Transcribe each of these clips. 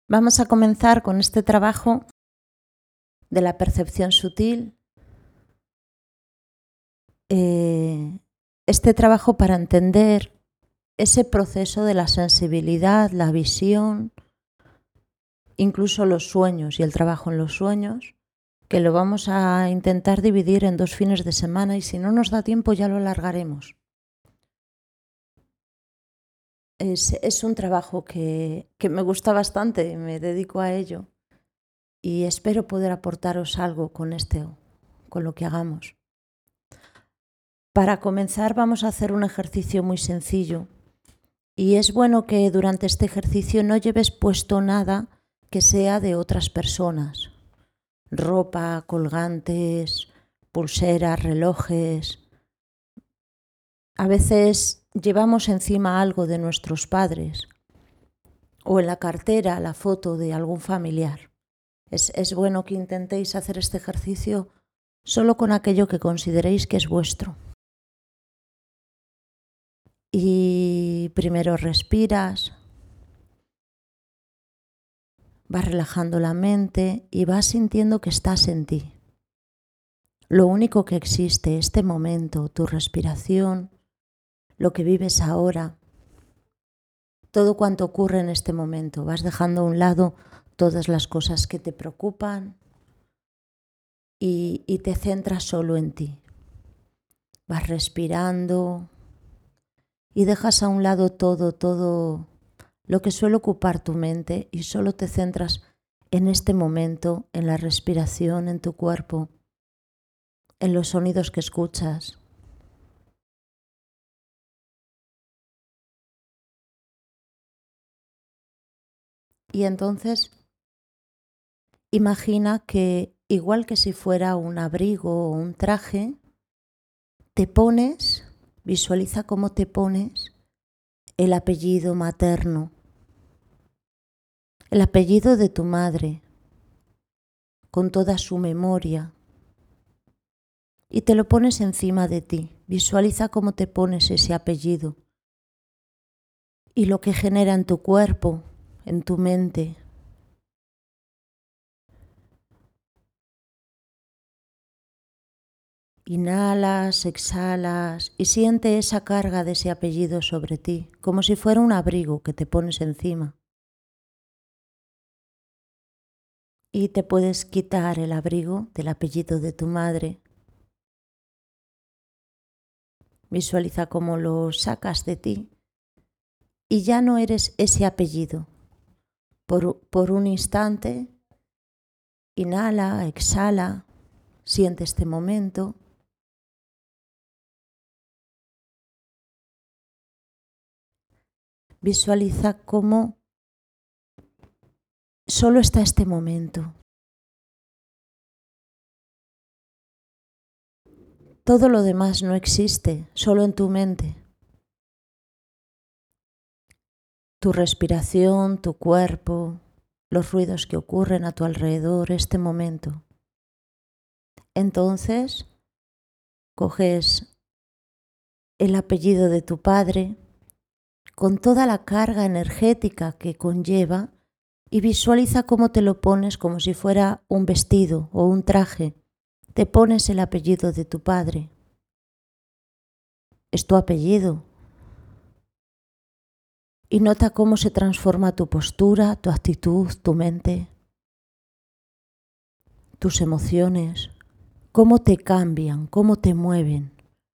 Vamos a comenzar con este trabajo de la percepción sutil, este trabajo para entender ese proceso de la sensibilidad, la visión, incluso los sueños y el trabajo en los sueños, que lo vamos a intentar dividir en 2 fines de semana y si no nos da tiempo ya lo alargaremos. Es un trabajo que me gusta bastante, me dedico a ello y espero poder aportaros algo con lo que hagamos. Para comenzar vamos a hacer un ejercicio muy sencillo y es bueno que durante este ejercicio no lleves puesto nada que sea de otras personas, ropa, colgantes, pulseras, relojes. A veces llevamos encima algo de nuestros padres o en la cartera la foto de algún familiar. Es bueno que intentéis hacer este ejercicio solo con aquello que consideréis que es vuestro. Y primero respiras, vas relajando la mente y vas sintiendo que estás en ti. Lo único que existe, este momento, tu respiración, lo que vives ahora, todo cuanto ocurre en este momento. Vas dejando a un lado todas las cosas que te preocupan y te centras solo en ti. Vas respirando y dejas a un lado todo lo que suele ocupar tu mente y solo te centras en este momento, en la respiración, en tu cuerpo, en los sonidos que escuchas. Y entonces imagina que, igual que si fuera un abrigo o un traje, te pones, visualiza cómo te pones el apellido materno, el apellido de tu madre, con toda su memoria, y te lo pones encima de ti. Visualiza cómo te pones ese apellido y lo que genera en tu cuerpo, en tu mente. Inhalas, exhalas y siente esa carga de ese apellido sobre ti, como si fuera un abrigo que te pones encima. Y te puedes quitar el abrigo del apellido de tu madre. Visualiza cómo lo sacas de ti y ya no eres ese apellido. Por un instante, inhala, exhala, siente este momento. Visualiza cómo solo está este momento. Todo lo demás no existe, solo en tu mente. Tu respiración, tu cuerpo, los ruidos que ocurren a tu alrededor, este momento. Entonces, coges el apellido de tu padre con toda la carga energética que conlleva y visualiza cómo te lo pones como si fuera un vestido o un traje. Te pones el apellido de tu padre. Es tu apellido. Y nota cómo se transforma tu postura, tu actitud, tu mente, tus emociones, cómo te cambian, cómo te mueven.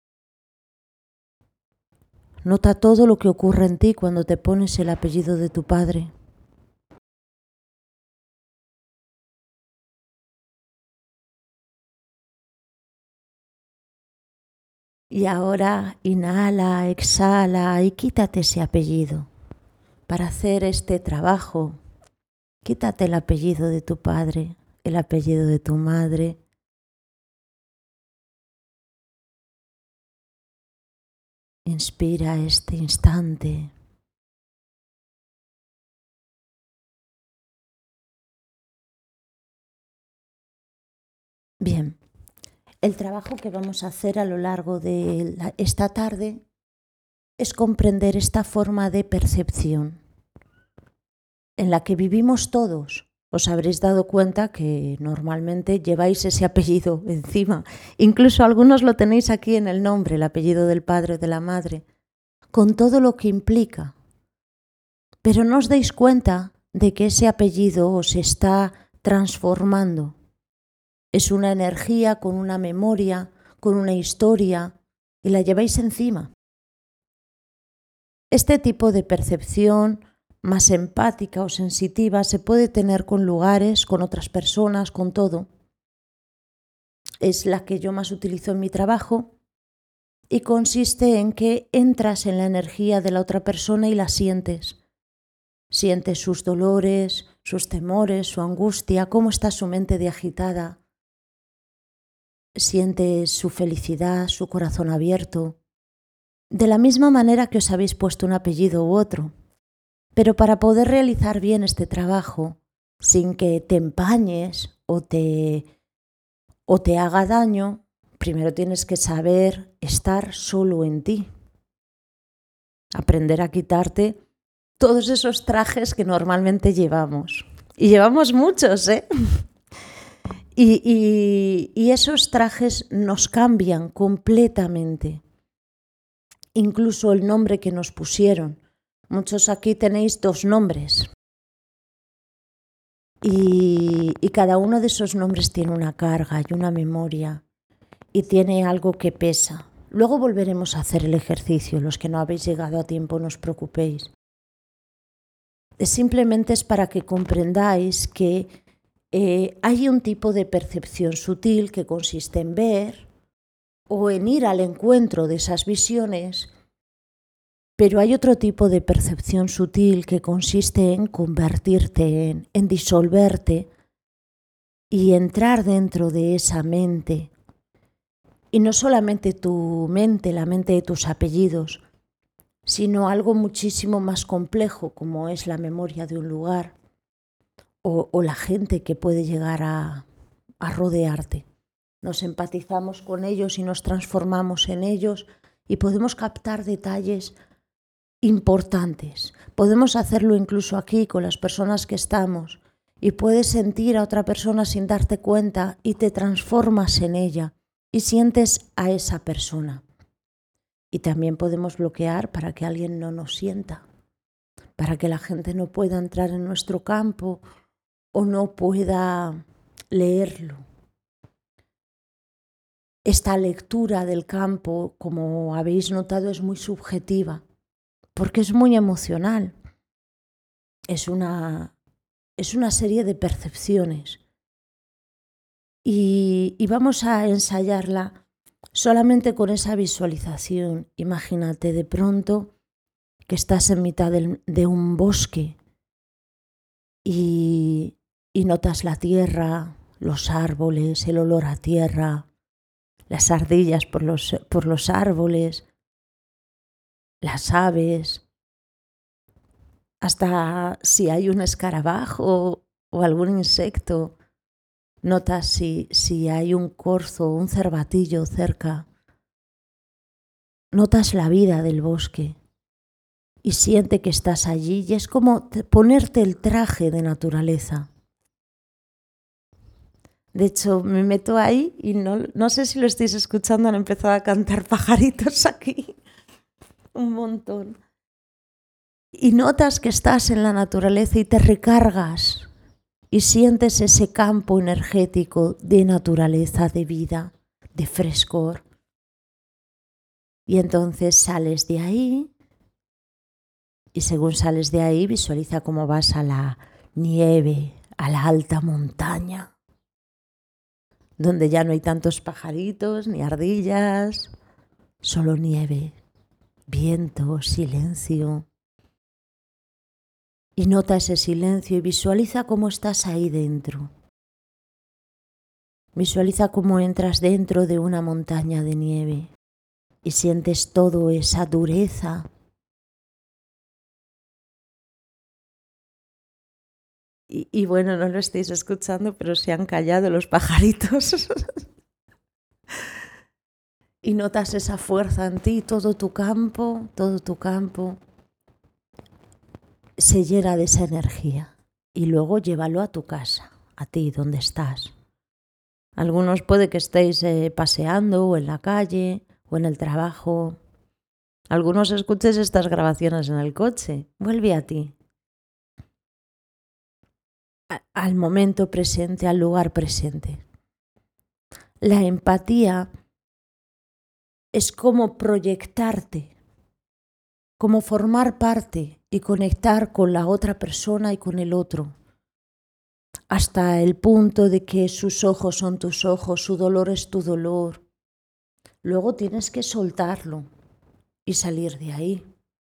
Nota todo lo que ocurre en ti cuando te pones el apellido de tu padre. Y ahora inhala, exhala y quítate ese apellido. Para hacer este trabajo, quítate el apellido de tu padre, el apellido de tu madre. Inspira este instante. Bien, el trabajo que vamos a hacer a lo largo de esta tarde es comprender esta forma de percepción. en la que vivimos todos. Os habréis dado cuenta que normalmente lleváis ese apellido encima. Incluso algunos lo tenéis aquí en el nombre, el apellido del padre o de la madre, con todo lo que implica. Pero no os dais cuenta de que ese apellido os está transformando. Es una energía con una memoria, con una historia, y la lleváis encima. Este tipo de percepción más empática o sensitiva se puede tener con lugares, con otras personas, con todo. Es la que yo más utilizo en mi trabajo y consiste en que entras en la energía de la otra persona y la sientes. Sientes sus dolores, sus temores, su angustia, cómo está su mente de agitada. Sientes su felicidad, su corazón abierto. De la misma manera que os habéis puesto un apellido u otro. Pero para poder realizar bien este trabajo, sin que te empañes o te haga daño, primero tienes que saber estar solo en ti. Aprender a quitarte todos esos trajes que normalmente llevamos. Y llevamos muchos, ¿eh? Y esos trajes nos cambian completamente. Incluso el nombre que nos pusieron. Muchos aquí tenéis 2 nombres. Y cada uno de esos nombres tiene una carga y una memoria y tiene algo que pesa. Luego volveremos a hacer el ejercicio. Los que no habéis llegado a tiempo, no os preocupéis. Simplemente es para que comprendáis que hay un tipo de percepción sutil que consiste en ver o en ir al encuentro de esas visiones, pero hay otro tipo de percepción sutil que consiste en convertirte en disolverte y entrar dentro de esa mente. Y no solamente tu mente, la mente de tus apellidos, sino algo muchísimo más complejo como es la memoria de un lugar o la gente que puede llegar a rodearte. Nos empatizamos con ellos y nos transformamos en ellos y podemos captar detalles importantes. Podemos hacerlo incluso aquí con las personas que estamos y puedes sentir a otra persona sin darte cuenta y te transformas en ella y sientes a esa persona. Y también podemos bloquear para que alguien no nos sienta, para que la gente no pueda entrar en nuestro campo o no pueda leerlo. Esta lectura del campo, como habéis notado, es muy subjetiva, porque es muy emocional. Es una serie de percepciones. Y vamos a ensayarla solamente con esa visualización. Imagínate de pronto que estás en mitad de un bosque y notas la tierra, los árboles, el olor a tierra, las ardillas por los árboles, las aves, hasta si hay un escarabajo o algún insecto, notas si hay un corzo o un cervatillo cerca, notas la vida del bosque y siente que estás allí y es como ponerte el traje de naturaleza. De hecho, me meto ahí y no sé si lo estáis escuchando, han empezado a cantar pajaritos aquí, un montón. Y notas que estás en la naturaleza y te recargas y sientes ese campo energético de naturaleza, de vida, de frescor. Y entonces sales de ahí y según sales de ahí visualiza cómo vas a la nieve, a la alta montaña, donde ya no hay tantos pajaritos ni ardillas, solo nieve, viento, silencio. Y nota ese silencio y visualiza cómo estás ahí dentro. Visualiza cómo entras dentro de una montaña de nieve y sientes toda esa dureza. Y bueno, no lo estáis escuchando, pero se han callado los pajaritos. Y notas esa fuerza en ti, todo tu campo se llena de esa energía y luego llévalo a tu casa, a ti, donde estás. Algunos puede que estéis paseando o en la calle o en el trabajo. Algunos escuches estas grabaciones en el coche. Vuelve a ti, al momento presente, al lugar presente. La empatía es como proyectarte, como formar parte y conectar con la otra persona y con el otro, hasta el punto de que sus ojos son tus ojos, su dolor es tu dolor. Luego tienes que soltarlo y salir de ahí.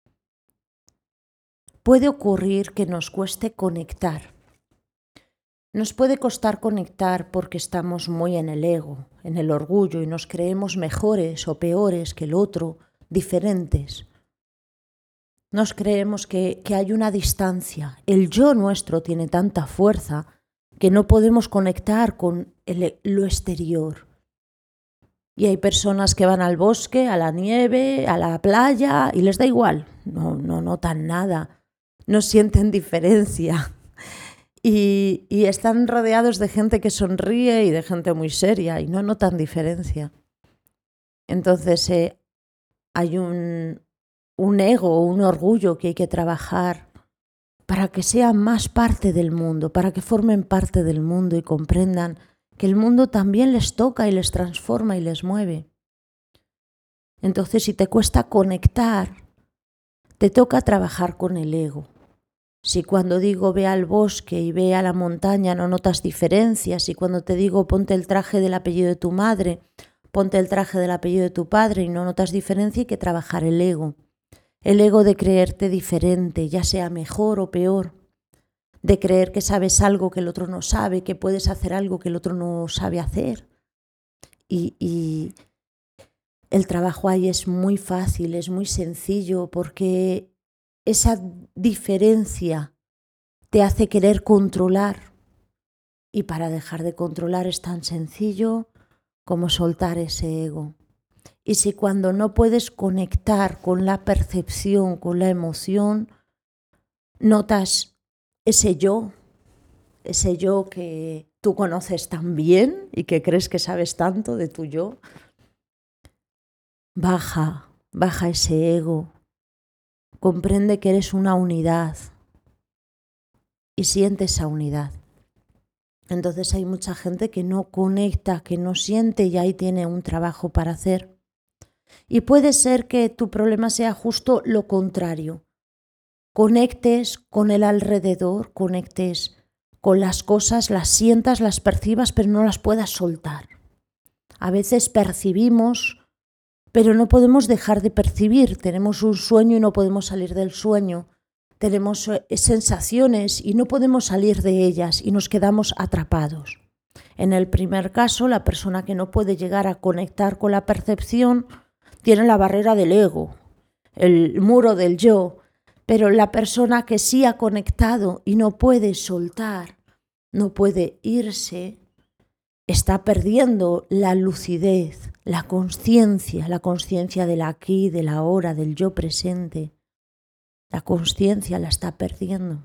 Puede ocurrir que nos cueste conectar. Nos puede costar conectar porque estamos muy en el ego, en el orgullo y nos creemos mejores o peores que el otro, diferentes. Nos creemos que hay una distancia. El yo nuestro tiene tanta fuerza que no podemos conectar con lo exterior. Y hay personas que van al bosque, a la nieve, a la playa y les da igual. No notan nada, no sienten diferencia. Y están rodeados de gente que sonríe y de gente muy seria y no notan diferencia. Entonces hay un ego, un orgullo que hay que trabajar para que sean más parte del mundo, para que formen parte del mundo y comprendan que el mundo también les toca y les transforma y les mueve. Entonces, si te cuesta conectar, te toca trabajar con el ego. Si cuando digo ve al bosque y ve a la montaña no notas diferencias, y cuando te digo ponte el traje del apellido de tu madre, ponte el traje del apellido de tu padre y no notas diferencia, hay que trabajar el ego. El ego de creerte diferente, ya sea mejor o peor, de creer que sabes algo que el otro no sabe, que puedes hacer algo que el otro no sabe hacer. Y el trabajo ahí es muy fácil, es muy sencillo, porque esa diferencia te hace querer controlar. Y para dejar de controlar es tan sencillo como soltar ese ego. Y si cuando no puedes conectar con la percepción, con la emoción, notas ese yo que tú conoces tan bien y que crees que sabes tanto de tu yo, baja ese ego, comprende que eres una unidad y siente esa unidad. Entonces hay mucha gente que no conecta, que no siente y ahí tiene un trabajo para hacer. Y puede ser que tu problema sea justo lo contrario. Conectes con el alrededor, conectes con las cosas, las sientas, las percibas, pero no las puedas soltar. A veces percibimos, pero no podemos dejar de percibir. Tenemos un sueño y no podemos salir del sueño. Tenemos sensaciones y no podemos salir de ellas y nos quedamos atrapados. En el primer caso, la persona que no puede llegar a conectar con la percepción tiene la barrera del ego, el muro del yo, pero la persona que sí ha conectado y no puede soltar, no puede irse, está perdiendo la lucidez, la conciencia del aquí, del ahora, del yo presente. La conciencia la está perdiendo.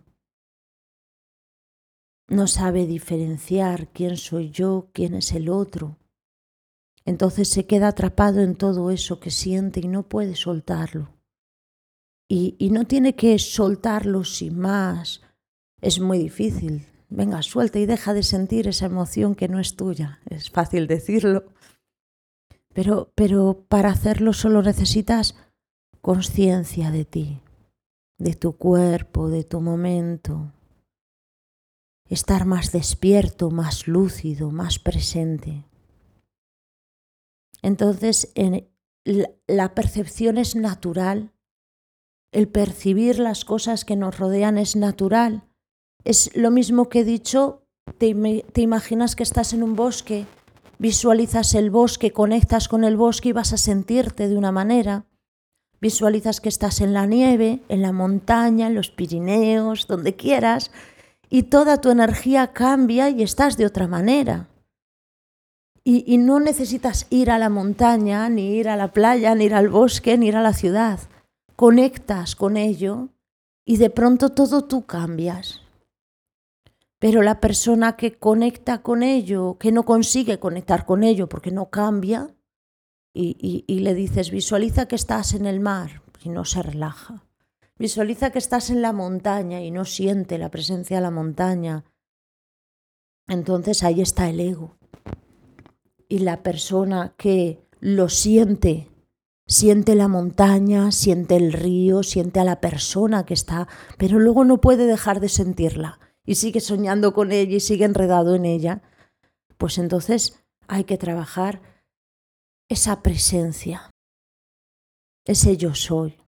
No sabe diferenciar quién soy yo, quién es el otro. Entonces se queda atrapado en todo eso que siente y no puede soltarlo. Y no tiene que soltarlo sin más. Es muy difícil. Venga, suelta y deja de sentir esa emoción que no es tuya. Es fácil decirlo. Pero para hacerlo solo necesitas conciencia de ti, de tu cuerpo, de tu momento. Estar más despierto, más lúcido, más presente. Entonces, la percepción es natural. El percibir las cosas que nos rodean es natural. Es lo mismo que he dicho, te imaginas que estás en un bosque, visualizas el bosque, conectas con el bosque y vas a sentirte de una manera. Visualizas que estás en la nieve, en la montaña, en los Pirineos, donde quieras, y toda tu energía cambia y estás de otra manera. Y no necesitas ir a la montaña, ni ir a la playa, ni ir al bosque, ni ir a la ciudad. Conectas con ello y de pronto todo tú cambias. Pero la persona que conecta con ello, que no consigue conectar con ello porque no cambia, y le dices, visualiza que estás en el mar y no se relaja. Visualiza que estás en la montaña y no siente la presencia de la montaña. Entonces ahí está el ego. Y la persona que lo siente, siente la montaña, siente el río, siente a la persona que está, pero luego no puede dejar de sentirla y sigue soñando con ella y sigue enredado en ella, pues entonces hay que trabajar esa presencia, ese yo soy.